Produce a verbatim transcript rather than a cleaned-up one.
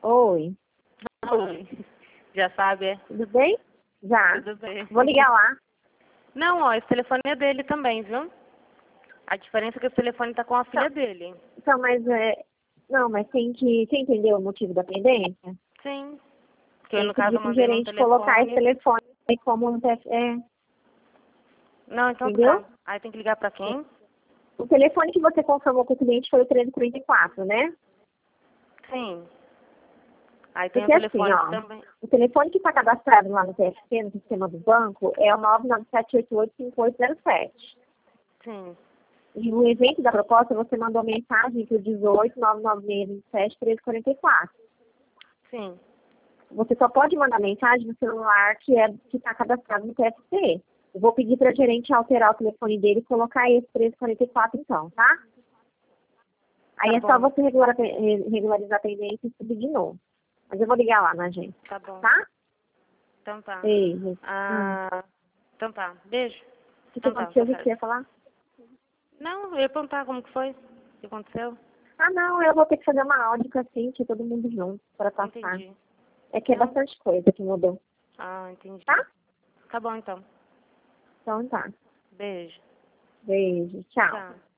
Oi, Oi. Já sabe, é? tudo bem? Já. Tudo bem. Vou ligar lá. Não, ó, esse telefone é dele também, viu? A diferença é que esse telefone tá com a filha Então, dele. então, mas é. Não, mas tem que. Você entendeu o motivo da pendência? Sim. Que eu, Tem no que caso, pedir eu pro mandei num gerente colocar esse telefone. telefone aí como um tef- é, Não, então entendeu? tá. Aí tem que ligar pra quem? O telefone que você confirmou com o cliente foi o trezentos e quarenta e quatro, né? Sim. Aí tem o Porque assim, telefone que ó, também. o telefone que está cadastrado lá no T F C, no sistema do banco, é o nove nove sete oito oito cinco oito zero sete. Sim. E no evento da proposta, você mandou mensagem para o dezoito nove nove seis vinte e sete treze quarenta e quatro. Sim. Você só pode mandar mensagem no celular que é que está cadastrado no T F C. Eu vou pedir para a gerente alterar o telefone dele e colocar esse treze quarenta e quatro então, tá? Aí Tá é só bom. você regular, regularizar a pendência e subir de novo. Mas eu vou ligar lá na gente, Tá bom. tá? Então tá. Beijo. Hum. Ah, então tá. Beijo. O que, que Então tá, aconteceu? tá O que que certo. você ia falar? Não, eu ia perguntar como que foi. O que aconteceu? Ah, não, eu vou ter que fazer uma áudica assim, que todo mundo junto, para passar. Entendi. É que é Não? bastante coisa que mudou, Ah, entendi. tá? Tá bom então. Então tá. Beijo. Beijo. Tchau. Tchau.